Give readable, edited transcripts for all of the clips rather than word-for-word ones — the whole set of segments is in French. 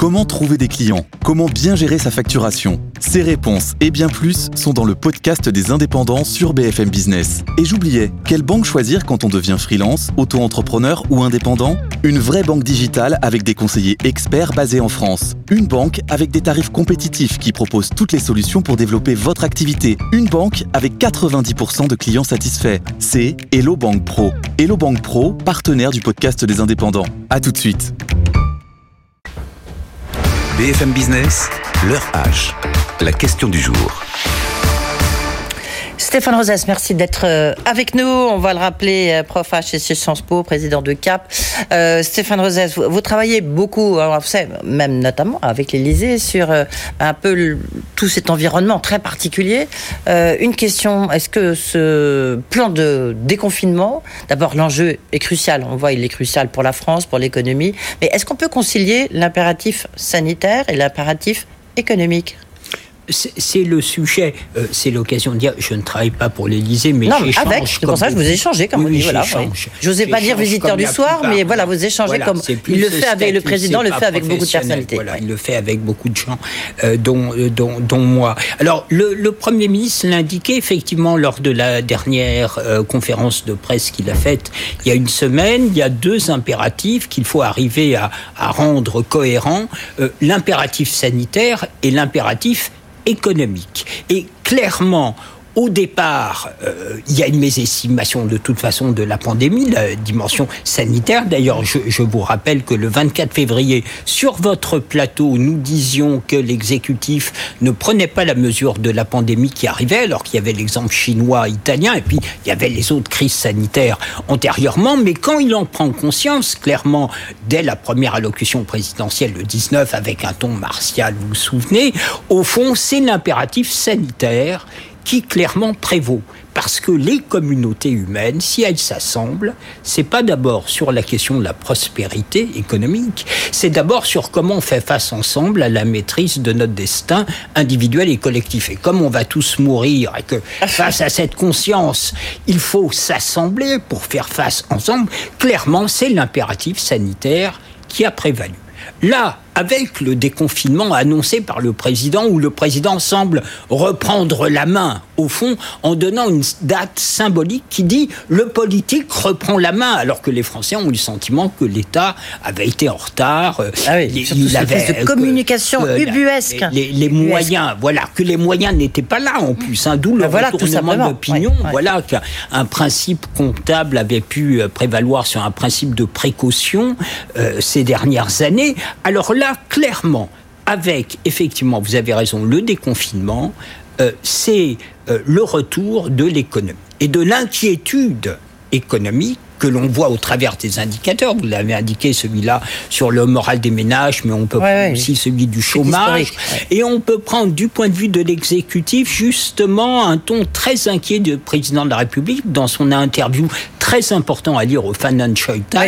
Comment trouver des clients ? Comment bien gérer sa facturation ? Ces réponses et bien plus sont dans le podcast des indépendants sur BFM Business. Et j'oubliais, quelle banque choisir quand on devient freelance, auto-entrepreneur ou indépendant ? Une vraie banque digitale avec des conseillers experts basés en France. Une banque avec des tarifs compétitifs qui propose toutes les solutions pour développer votre activité. Une banque avec 90% de clients satisfaits. C'est Hello Bank Pro. Hello Bank Pro, partenaire du podcast des indépendants. À tout de suite. BFM Business, l'heure H, la question du jour. Stéphane Rosès, merci d'être avec nous. On va le rappeler, prof H chez Sciences Po, président de CAP. Stéphane Rosès, vous travaillez beaucoup, vous savez, même notamment avec l'Élysée, sur un peu tout cet environnement très particulier. Une question, est-ce que ce plan de déconfinement, d'abord l'enjeu est crucial, on voit il est crucial pour la France, pour l'économie, mais est-ce qu'on peut concilier l'impératif sanitaire et l'impératif économique ? C'est le sujet, c'est l'occasion de dire, je ne travaille pas pour l'Élysée, mais j'échange. Avec, c'est pour ça que je vous ai échangé, comme on dit. Voilà, je n'osais pas dire visiteur du soir, mais voilà, vous échangez comme il le fait avec le président, le fait avec beaucoup de personnalités. Voilà, il le fait avec beaucoup de gens, dont moi. Alors, le Premier ministre l'indiquait effectivement lors de la dernière conférence de presse qu'il a faite il y a une semaine. Il y a deux impératifs qu'il faut arriver à rendre cohérents, l'impératif sanitaire et l'impératif économique. Et clairement, au départ, il y a une mésestimation de toute façon de la pandémie, la dimension sanitaire. D'ailleurs, je vous rappelle que le 24 février, sur votre plateau, nous disions que l'exécutif ne prenait pas la mesure de la pandémie qui arrivait, alors qu'il y avait l'exemple chinois, italien, et puis il y avait les autres crises sanitaires antérieurement. Mais quand il en prend conscience, clairement, dès la première allocution présidentielle, le 19, avec un ton martial, vous vous souvenez, au fond, c'est l'impératif sanitaire qui clairement prévaut. Parce que les communautés humaines, si elles s'assemblent, c'est pas d'abord sur la question de la prospérité économique, c'est d'abord sur comment on fait face ensemble à la maîtrise de notre destin individuel et collectif. Et comme on va tous mourir et que face à cette conscience, il faut s'assembler pour faire face ensemble, clairement, c'est l'impératif sanitaire qui a prévalu. Là, avec le déconfinement annoncé par le président, où le président semble reprendre la main, au fond, en donnant une date symbolique qui dit « le politique reprend la main », alors que les Français ont eu le sentiment que l'État avait été en retard. Il avait de communication ubuesque. Les moyens, voilà, que les moyens n'étaient pas là en plus, d'où le retournement d'opinion. Voilà, qu'un principe comptable avait pu prévaloir sur un principe de précaution ces dernières années. Alors là, clairement, avec, effectivement, vous avez raison, le déconfinement, c'est le retour de l'économie et de l'inquiétude économique que l'on voit au travers des indicateurs. Vous l'avez indiqué, celui-là sur le moral des ménages, mais on peut prendre aussi celui du chômage. Et on peut prendre, du point de vue de l'exécutif, justement, un ton très inquiet du président de la République dans son interview très important à lire au Financial Times.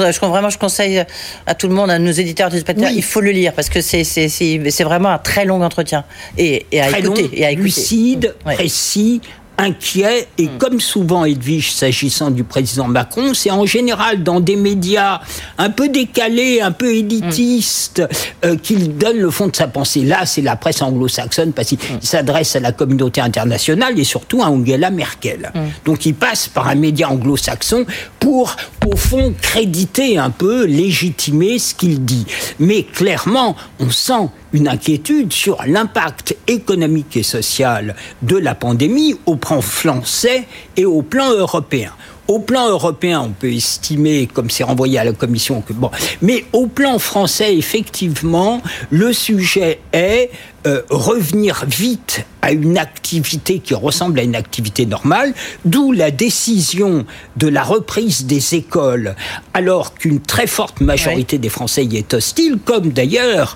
Je conseille à tout le monde, à nos éditeurs, il faut le lire, parce que c'est vraiment un très long entretien. Et à écouter. Lucide, précis, inquiet, et comme souvent, Edwige, s'agissant du président Macron, c'est en général dans des médias un peu décalés, un peu élitistes, qu'il donne le fond de sa pensée. Là, c'est la presse anglo-saxonne, parce qu'il s'adresse à la communauté internationale et surtout à Angela Merkel. Donc, il passe par un média anglo-saxon pour, au fond, créditer un peu, légitimer ce qu'il dit. Mais clairement, on sent une inquiétude sur l'impact économique et social de la pandémie au plan français et au plan européen. Au plan européen, on peut estimer, comme c'est renvoyé à la Commission, que bon. Mais au plan français, effectivement, le sujet est revenir vite à une activité qui ressemble à une activité normale, d'où la décision de la reprise des écoles, alors qu'une très forte majorité des Français y est hostile, comme d'ailleurs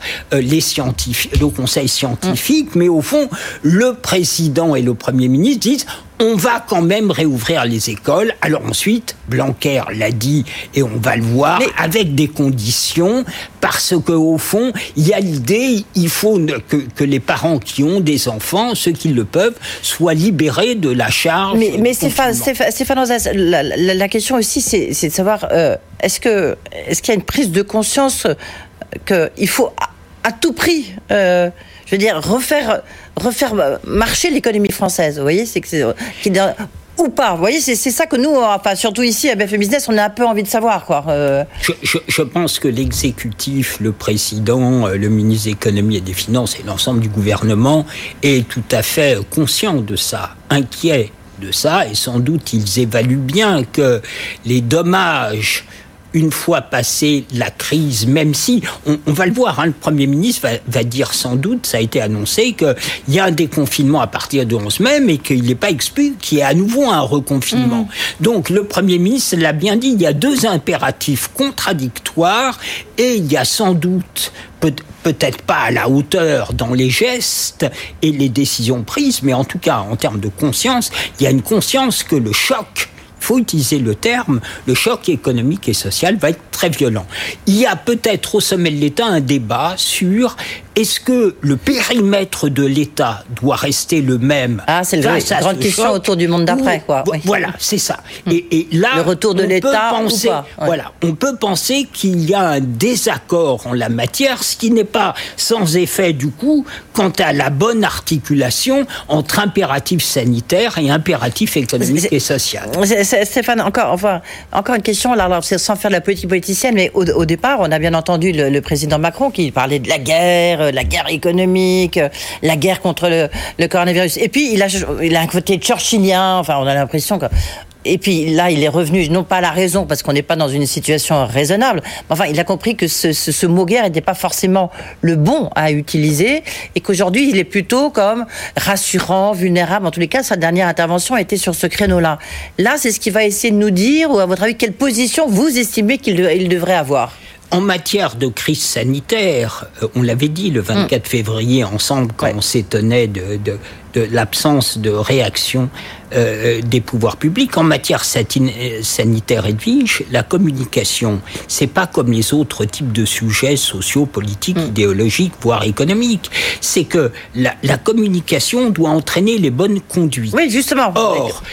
le Conseil scientifique, mais au fond, le président et le Premier ministre disent on va quand même réouvrir les écoles. Alors ensuite, Blanquer l'a dit, et on va le voir, avec des conditions, parce qu'au fond, il y a l'idée, il faut que les parents qui ont des enfants, ceux qui le peuvent, soient libérés de la charge. Mais Stéphane Rosès, la question aussi, c'est de savoir, est-ce qu'il y a une prise de conscience qu'il faut à tout prix, je veux dire, refaire marcher l'économie française. Vous voyez, ou pas. Vous voyez, c'est ça que nous, enfin, surtout ici à BFM Business, on a un peu envie de savoir, quoi. Je pense que l'exécutif, le président, le ministre de l'économie et des finances et l'ensemble du gouvernement est tout à fait conscient de ça, inquiet de ça, et sans doute ils évaluent bien que les dommages, une fois passée la crise, même si, on va le voir, le Premier ministre va dire sans doute, ça a été annoncé, qu'il y a un déconfinement à partir du 11 mai, mais qu'il n'est pas exclu qu'il y ait à nouveau un reconfinement. Donc le Premier ministre l'a bien dit, il y a deux impératifs contradictoires, et il y a sans doute, peut-être pas à la hauteur dans les gestes et les décisions prises, mais en tout cas en termes de conscience, il y a une conscience que le choc, il faut utiliser le terme, le choc économique et social va être très violent. Il y a peut-être au sommet de l'État un débat sur est-ce que le périmètre de l'État doit rester le même? C'est la grande question autour du monde d'après, quoi. Oui. Voilà, c'est ça. Et là, le retour de l'État ou pas. Voilà, on peut penser qu'il y a un désaccord en la matière, ce qui n'est pas sans effet du coup quant à la bonne articulation entre impératif sanitaire et impératif économique et social. Stéphane, encore une question, alors, sans faire de la politique politicienne, mais au départ, on a bien entendu le président Macron qui parlait de la guerre économique, la guerre contre le coronavirus. Et puis, il a un côté churchillien, enfin, on a l'impression que... Et puis là, il est revenu, non pas à la raison, parce qu'on n'est pas dans une situation raisonnable, mais enfin, il a compris que ce mot guerre n'était pas forcément le bon à utiliser, et qu'aujourd'hui, il est plutôt comme rassurant, vulnérable. En tous les cas, sa dernière intervention était sur ce créneau-là. Là, c'est ce qu'il va essayer de nous dire, ou à votre avis, quelle position vous estimez qu'il devrait avoir ? En matière de crise sanitaire, on l'avait dit le 24 février ensemble, quand on s'étonnait de l'absence de réaction des pouvoirs publics. En matière sanitaire, Edwige, la communication, c'est pas comme les autres types de sujets sociaux, politiques, idéologiques, voire économiques. C'est que la communication doit entraîner les bonnes conduites. Oui, justement. Or,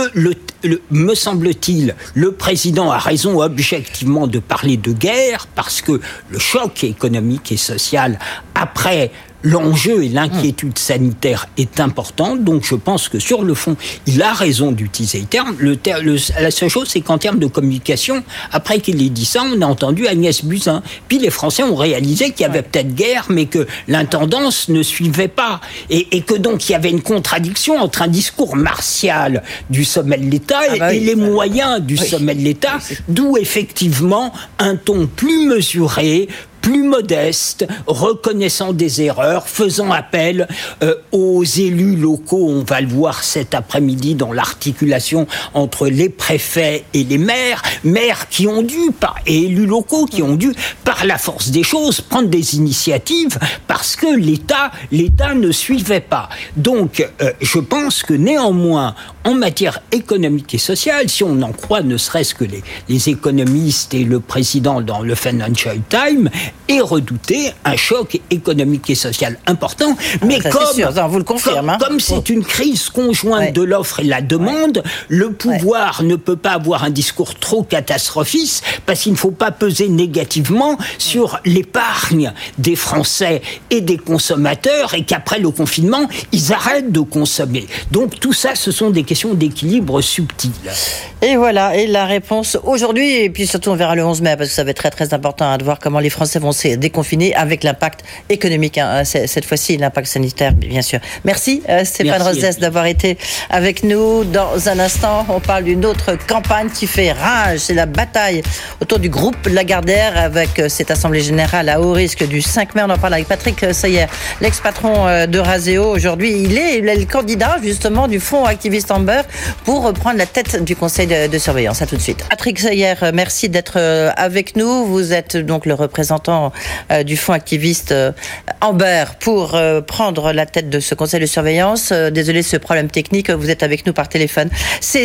me semble-t-il, le président a raison objectivement de parler de guerre, parce que le choc économique et social après l'enjeu et l'inquiétude sanitaire est importante, donc je pense que sur le fond, il a raison d'utiliser le terme. La seule chose, c'est qu'en termes de communication, après qu'il ait dit ça, on a entendu Agnès Buzyn. Puis les Français ont réalisé qu'il y avait peut-être guerre, mais que l'intendance ne suivait pas. Et que donc il y avait une contradiction entre un discours martial du sommet de l'État et les moyens du sommet de l'État, d'où effectivement un ton plus mesuré, plus modeste, reconnaissant des erreurs, faisant appel aux élus locaux. On va le voir cet après-midi dans l'articulation entre les préfets et les maires qui ont dû, et élus locaux qui ont dû, par la force des choses, prendre des initiatives parce que l'État ne suivait pas. Donc, je pense que néanmoins, en matière économique et sociale, si on en croit ne serait-ce que les économistes et le président dans le Financial Times, et redouter un choc économique et social important. Mais vous le confirmez, comme c'est une crise conjointe de l'offre et la demande, le pouvoir ne peut pas avoir un discours trop catastrophiste, parce qu'il ne faut pas peser négativement sur l'épargne des Français et des consommateurs, et qu'après le confinement, ils arrêtent de consommer. Donc tout ça, ce sont des questions d'équilibre subtil. Et voilà, et la réponse aujourd'hui, et puis surtout on verra le 11 mai, parce que ça va être très très important de voir comment les Français vont se déconfiner avec l'impact économique, cette fois-ci l'impact sanitaire bien sûr. Merci Stéphane Rosès d'avoir été avec nous. Dans un instant, on parle d'une autre campagne qui fait rage, c'est la bataille autour du groupe Lagardère avec cette assemblée générale à haut risque du 5 mai. On en parle avec Patrick Seyer, l'ex-patron de Razéo. Aujourd'hui, il est le candidat justement du fonds activiste Amber pour reprendre la tête du conseil de surveillance. À tout de suite. Patrick Seyer, merci d'être avec nous. Vous êtes donc le représentant du fonds activiste Amber pour prendre la tête de ce conseil de surveillance. Désolé ce problème technique, vous êtes avec nous par téléphone. Ça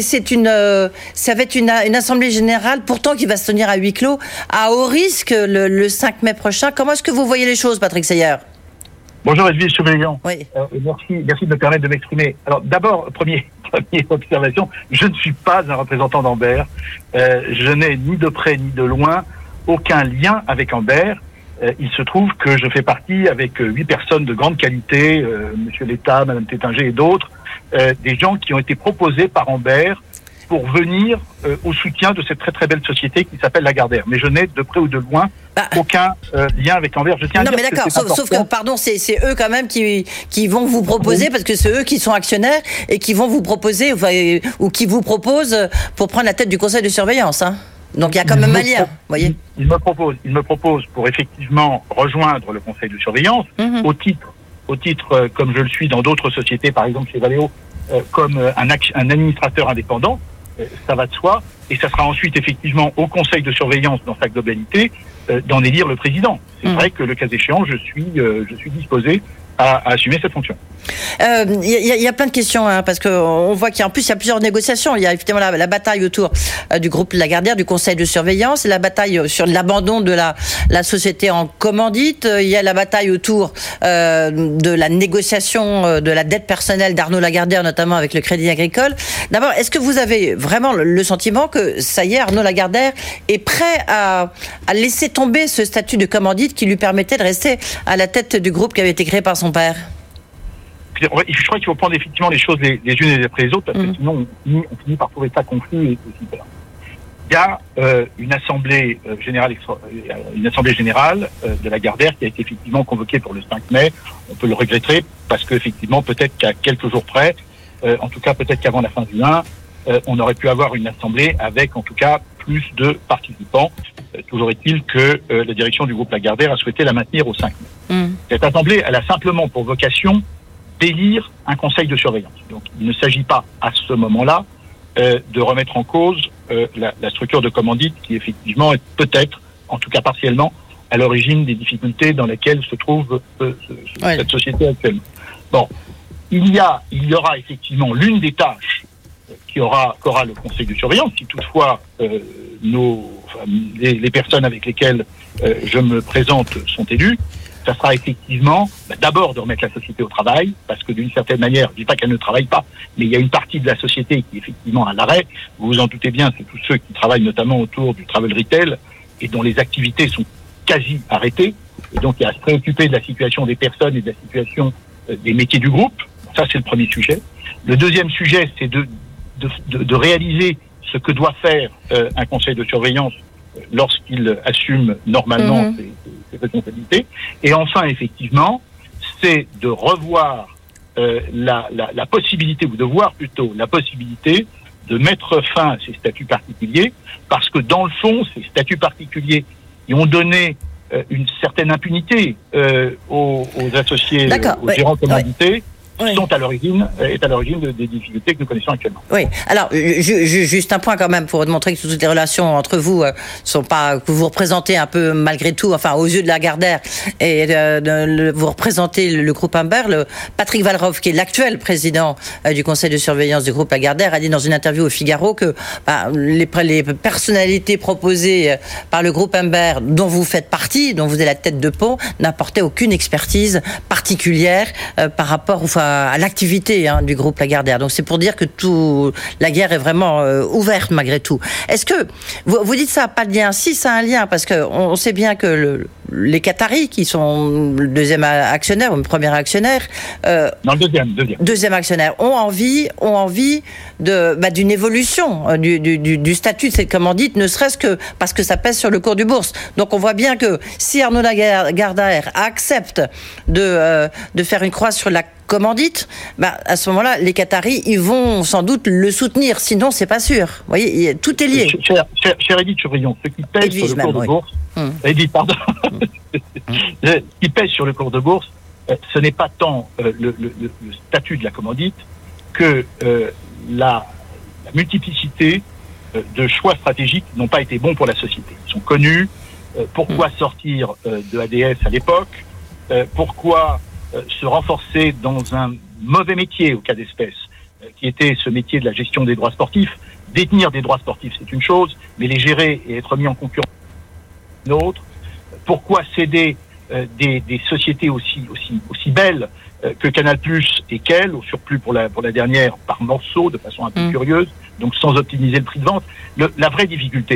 va être une assemblée générale pourtant qui va se tenir à huis clos, à haut risque le 5 mai prochain. Comment est-ce que vous voyez les choses, Patrick Seyer ? Bonjour Edwige Cheveillon. Oui. Merci de me permettre de m'exprimer. Alors d'abord, première observation, je ne suis pas un représentant d'Amber. Je n'ai ni de près ni de loin aucun lien avec Amber. il se trouve que je fais partie, avec 8 personnes de grande qualité, Monsieur Létard, Madame Tétinger et d'autres, des gens qui ont été proposés par Amber pour venir au soutien de cette très très belle société qui s'appelle Lagardère. Mais je n'ai de près ou de loin aucun lien avec Amber. Je tiens à dire mais d'accord, sauf que, pardon, c'est eux quand même qui vont vous proposer, parce que c'est eux qui sont actionnaires et qui vont vous proposer, ou qui vous proposent pour prendre la tête du conseil de surveillance, hein. Donc il y a quand même un lien, vous voyez. Il me propose pour effectivement rejoindre le conseil de surveillance, au titre, comme je le suis dans d'autres sociétés, par exemple chez Valeo, comme un administrateur indépendant, ça va de soi, et ça sera ensuite effectivement au conseil de surveillance dans sa globalité d'en élire le président. C'est vrai que le cas échéant, je suis disposé à assumer cette fonction. Il y a plein de questions, hein, parce qu'on voit qu'il y a plusieurs négociations. Il y a effectivement la bataille autour du groupe Lagardère, du conseil de surveillance, la bataille sur l'abandon de la société en commandite. Il y a la bataille autour de la négociation de la dette personnelle d'Arnaud Lagardère, notamment avec le Crédit Agricole. D'abord, est-ce que vous avez vraiment le sentiment que ça y est, Arnaud Lagardère est prêt à laisser tomber ce statut de commandite qui lui permettait de rester à la tête du groupe qui avait été créé par son père? Je crois qu'il faut prendre effectivement les choses les unes après les autres, parce que sinon on finit par trouver ça confus et super. Il y a une assemblée générale de Lagardère qui a été effectivement convoquée pour le 5 mai. On peut le regretter parce que effectivement peut-être qu'à quelques jours près, en tout cas peut-être qu'avant la fin du 1, on aurait pu avoir une assemblée avec en tout cas plus de participants. Toujours est-il que la direction du groupe Lagardère a souhaité la maintenir au 5 mai. Cette assemblée, elle a simplement pour vocation d'élire un conseil de surveillance. Donc il ne s'agit pas à ce moment-là de remettre en cause la structure de commandite qui effectivement est peut-être, en tout cas partiellement, à l'origine des difficultés dans lesquelles se trouve cette société actuellement. Bon, il y aura effectivement l'une des tâches qu'aura le conseil de surveillance, si toutefois les personnes avec lesquelles je me présente sont élues. Ça sera effectivement d'abord de remettre la société au travail, parce que d'une certaine manière, je ne dis pas qu'elle ne travaille pas, mais il y a une partie de la société qui est effectivement à l'arrêt. Vous vous en doutez bien, c'est tous ceux qui travaillent notamment autour du travel retail et dont les activités sont quasi arrêtées. Et donc il y a à se préoccuper de la situation des personnes et de la situation des métiers du groupe. Ça, c'est le premier sujet. Le deuxième sujet, c'est de réaliser ce que doit faire un conseil de surveillance lorsqu'il assume normalement ses responsabilités. Et enfin, effectivement, c'est de revoir la possibilité, ou de voir plutôt la possibilité de mettre fin à ces statuts particuliers, parce que dans le fond, ces statuts particuliers qui ont donné une certaine impunité aux associés, aux gérants commandités, sont à l'origine des difficultés que nous connaissons actuellement. Oui. Alors, juste un point quand même pour montrer que toutes les relations entre vous sont pas, que vous représentez un peu malgré tout, enfin aux yeux de Lagardère, et vous représentez le groupe Amber. Patrick Valeroff, qui est l'actuel président du conseil de surveillance du groupe Lagardère, a dit dans une interview au Figaro que les personnalités proposées par le groupe Amber, dont vous faites partie, dont vous êtes la tête de pont, n'apportaient aucune expertise particulière par rapport à l'activité du groupe Lagardère. Donc c'est pour dire que la guerre est vraiment ouverte malgré tout. Est-ce que vous dites ça n'a pas de lien? Si, ça a un lien, parce que on sait bien que les Qataris, qui sont le deuxième actionnaire ou le premier actionnaire, non, le deuxième actionnaire, ont envie d'une évolution du statut de cette commandite, ne serait-ce que parce que ça pèse sur le cours du bourse. Donc on voit bien que si Arnaud Lagardère accepte de faire une croix sur la commandite, à ce moment-là, les Qataris, ils vont sans doute le soutenir. Sinon, c'est pas sûr. Vous voyez, tout est lié. Cher Edith Chevrillon, ce qui pèse sur le cours de bourse, Edith, pardon, ce qui pèse sur le cours de bourse, ce n'est pas tant le statut de la commandite que la multiplicité de choix stratégiques qui n'ont pas été bons pour la société. Ils sont connus. Pourquoi sortir de ADS à l'époque? Pourquoi se renforcer dans un mauvais métier, au cas d'espèce, qui était ce métier de la gestion des droits sportifs? Détenir des droits sportifs, c'est une chose, mais les gérer et être mis en concurrence, c'est une autre. Pourquoi céder des sociétés aussi belles que Canal+ et qu'elle, au surplus pour la dernière, par morceaux, de façon un peu curieuse, donc sans optimiser le prix de vente? La vraie difficulté,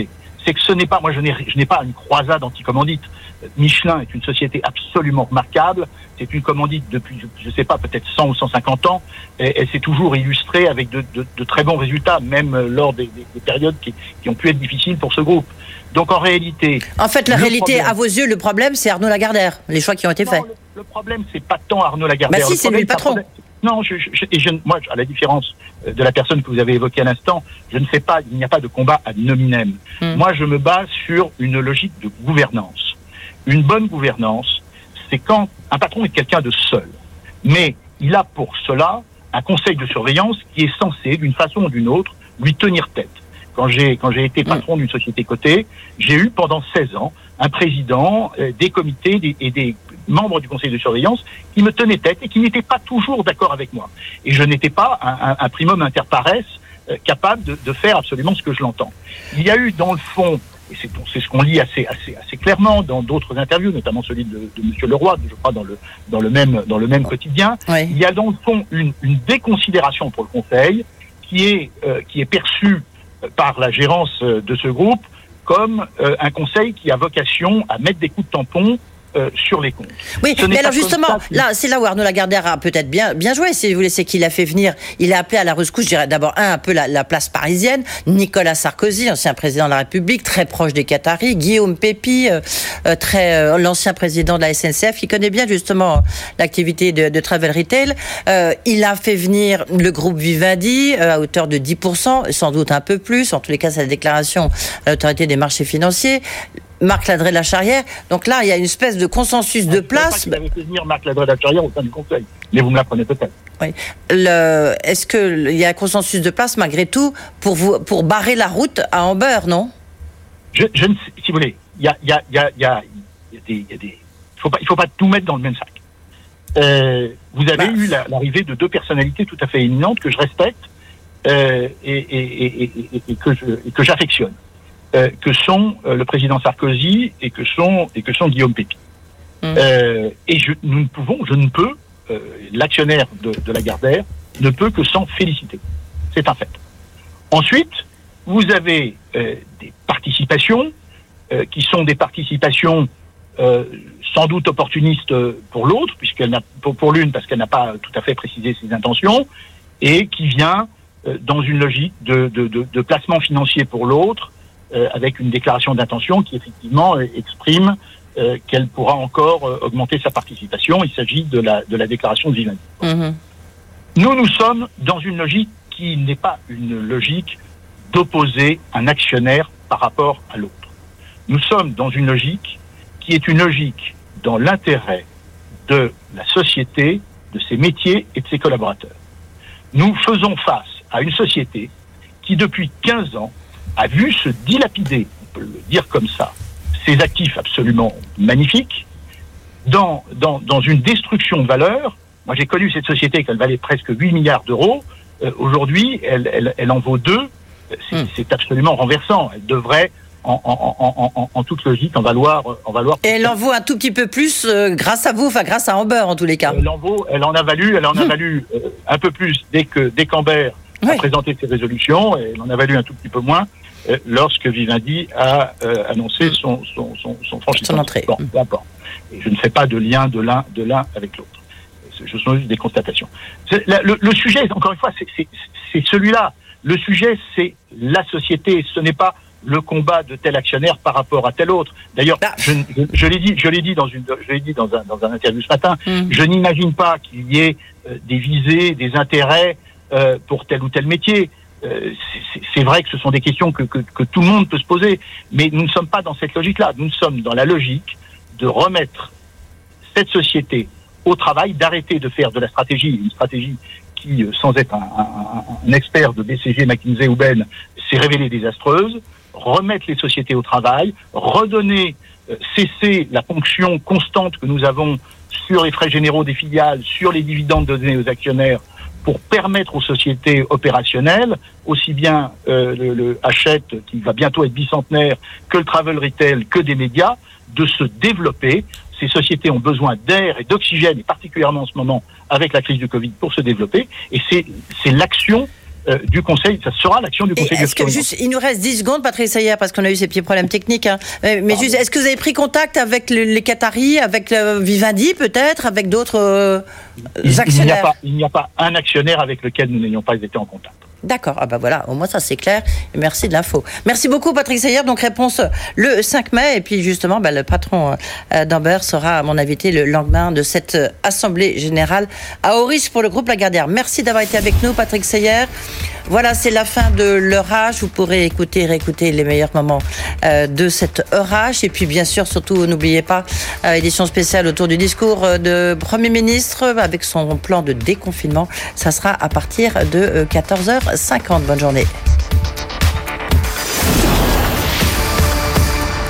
c'est que ce n'est pas, moi je n'ai pas une croisade anti-commandite. Michelin est une société absolument remarquable. C'est une commandite depuis, je sais pas, peut-être 100 ou 150 ans. Et elle s'est toujours illustrée avec de très bons résultats, même lors des périodes qui ont pu être difficiles pour ce groupe. Donc en réalité... En fait, la réalité, à vos yeux, le problème, c'est Arnaud Lagardère, les choix qui ont été faits. Non, le problème, c'est pas tant Arnaud Lagardère. Bah si, c'est lui le patron. Non, moi, à la différence de la personne que vous avez évoquée à l'instant, il n'y a pas de combat ad nominem. Moi, je me base sur une logique de gouvernance. Une bonne gouvernance, c'est quand un patron est quelqu'un de seul. Mais il a pour cela un conseil de surveillance qui est censé, d'une façon ou d'une autre, lui tenir tête. Quand j'ai été patron d'une société cotée, j'ai eu pendant 16 ans un président, des comités et des membres du conseil de surveillance qui me tenaient tête et qui n'étaient pas toujours d'accord avec moi. Et je n'étais pas un primum inter pares capable de faire absolument ce que je l'entends. Il y a eu dans le fond, et c'est ce qu'on lit assez clairement dans d'autres interviews, notamment celui de Monsieur Leroy, je crois dans le même quotidien, oui. Il y a dans le fond une déconsidération pour le conseil qui est perçue par la gérance de ce groupe comme un conseil qui a vocation à mettre des coups de tampon sur les comptes. Oui, mais alors justement, là, c'est là où Arnaud Lagardère a peut-être bien joué, si vous voulez, c'est qu'il a fait venir, il a appelé à la rescousse, je dirais d'abord un peu la place parisienne, Nicolas Sarkozy, ancien président de la République, très proche des Qataris, Guillaume Pépi, l'ancien président de la SNCF, qui connaît bien justement l'activité de travel retail. Il a fait venir le groupe Vivendi à hauteur de 10%, sans doute un peu plus, en tous les cas, c'est la déclaration à l'autorité des marchés financiers. Marc Ladré-Lacharrière. Donc là, il y a une espèce de consensus de place. Je ne sais pas qu'il avait fait venir Marc Ladré-Lacharrière au sein du Conseil, mais vous me l'apprenez peut-être. Oui. Est-ce qu'il y a un consensus de place, malgré tout, pour barrer la route à Amber, non ? Je ne sais, si vous voulez, il faut pas tout mettre dans le même sac. Vous avez eu l'arrivée de deux personnalités tout à fait éminentes que je respecte et que j'affectionne. Que sont le président Sarkozy et que sont Guillaume Pépi. Et je ne peux, l'actionnaire de Lagardère ne peut que s'en féliciter. C'est un fait. Ensuite, vous avez des participations qui sont des participations sans doute opportunistes pour l'autre, pour l'une parce qu'elle n'a pas tout à fait précisé ses intentions, et qui vient dans une logique de placement financier pour l'autre, avec une déclaration d'intention qui effectivement exprime qu'elle pourra encore augmenter sa participation. Il s'agit de la déclaration de Vivendi. Nous sommes dans une logique qui n'est pas une logique d'opposer un actionnaire par rapport à l'autre. Nous sommes dans une logique qui est une logique dans l'intérêt de la société, de ses métiers et de ses collaborateurs. Nous faisons face à une société qui, depuis 15 ans, a vu se dilapider, on peut le dire comme ça, ses actifs absolument magnifiques, dans une destruction de valeur. Moi, j'ai connu cette société qu'elle valait presque 8 milliards d'euros. Aujourd'hui, elle en vaut 2. C'est absolument renversant. Elle devrait, en toute logique, en valoir. Et elle en vaut un tout petit peu plus grâce à vous, enfin grâce à Amber en tous les cas. Elle en a valu un peu plus dès qu'Amber a présenté ses résolutions, et elle en a valu un tout petit peu moins lorsque Vivendi a annoncé son franchissement. Son entrée. Bon, peu importe. Et je ne fais pas de lien de l'un avec l'autre. Ce sont juste des constatations. Le sujet, encore une fois, c'est celui-là. Le sujet, c'est la société. Ce n'est pas le combat de tel actionnaire par rapport à tel autre. D'ailleurs, je l'ai dit dans un interview ce matin. Je n'imagine pas qu'il y ait des visées, des intérêts pour tel ou tel métier. C'est vrai que ce sont des questions que tout le monde peut se poser, mais nous ne sommes pas dans cette logique-là. Nous sommes dans la logique de remettre cette société au travail, d'arrêter de faire de la stratégie, une stratégie qui, sans être un expert de BCG, McKinsey ou Ben, s'est révélée désastreuse, remettre les sociétés au travail, redonner, cesser la ponction constante que nous avons sur les frais généraux des filiales, sur les dividendes donnés aux actionnaires, pour permettre aux sociétés opérationnelles, aussi bien le Hachette, qui va bientôt être bicentenaire, que le travel retail, que des médias, de se développer. Ces sociétés ont besoin d'air et d'oxygène, et particulièrement en ce moment avec la crise du Covid, pour se développer. Et c'est l'action du Conseil, ça sera l'action du Conseil de surveillance. Juste, il nous reste 10 secondes, Patrick Sayer, parce qu'on a eu ces petits problèmes techniques. Hein. Mais juste, est-ce que vous avez pris contact avec les Qataris, avec Vivendi peut-être, avec d'autres actionnaires? Il n'y a pas un actionnaire avec lequel nous n'ayons pas été en contact. D'accord, voilà, au moins ça c'est clair, et merci de l'info. Merci beaucoup Patrick Sayer, donc réponse le 5 mai, et puis justement le patron d'Amber sera mon invité le lendemain de cette Assemblée Générale à haut risque pour le groupe Lagardère. Merci d'avoir été avec nous Patrick Sayer. Voilà, c'est la fin de l'heure H, vous pourrez réécouter les meilleurs moments de cette heure H, et puis bien sûr, surtout n'oubliez pas, édition spéciale autour du discours de Premier ministre avec son plan de déconfinement, ça sera à partir de 14h50. Bonne journée.